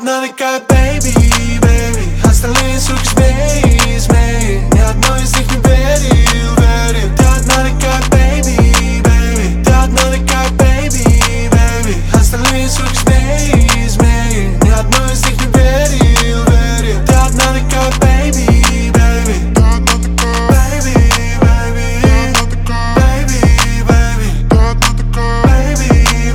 одна такая, baby, baby. Остальные суки смей, смей. Ни одной из них не верил, верил. Ты одна такая, baby, baby. Ты одна такая, baby, baby. Остальные суки смей, смей. Ни одной из них не верил, верил. Ты одна такая, baby, baby. Baby, baby. Baby, baby. Baby,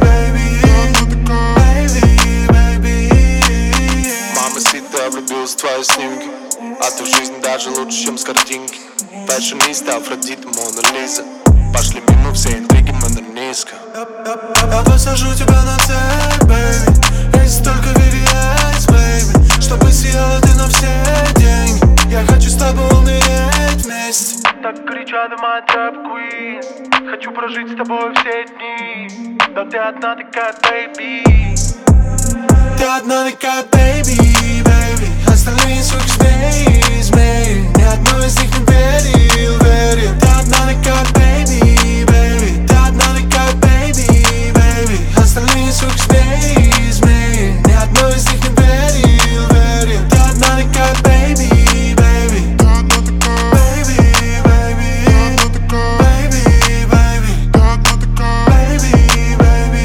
baby. Мама сита, влюбилась в твои снимки, а ты в жизни даже лучше, чем с картинки. Фэшениста, Афродита, Мона Лиза. Пошли мимо все интриги, мы на низко. Я посажу тебя на цель, baby. Если только VVS, baby. Чтобы сияла ты на все деньги. Я хочу с тобой умереть вместе. Так кричат моя трэп queen. Хочу прожить с тобой все дни. Да ты одна такая, baby. Ты одна такая, baby, baby. Остальные суки смей, смей. Ни одной из них не верил, верил. Ты одна такая, baby, baby. Ты одна такая, baby, baby. Остальные суки смей, смей. Ни одной из них не верил, верил. Ты одна такая, baby, baby. Baby, baby. Baby, baby. Baby,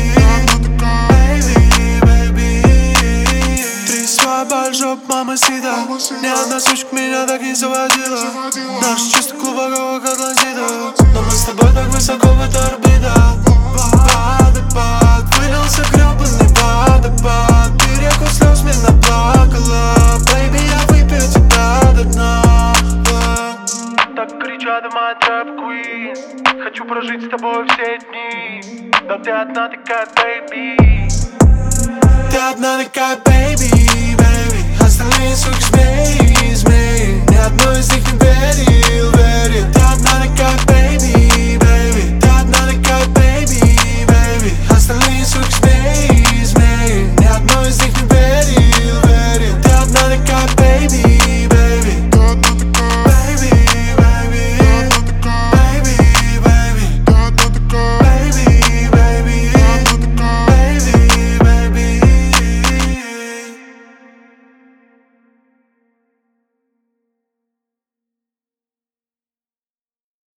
baby. Ты свобод, жоп, мамасита. Ни одна сучка меня так не заводила. Наш чувство глубоко, как Атлантида. Но мы с тобой так высоко, в этой орбита. Водопад, вылился гребаный водопад. Ты реку слез мне наплакала. Baby, я выпью тебя до дна. Так кричат моя трэп queen. Хочу прожить с тобой все дни. Да ты одна такая, baby. Ты одна такая, baby, baby. Остальные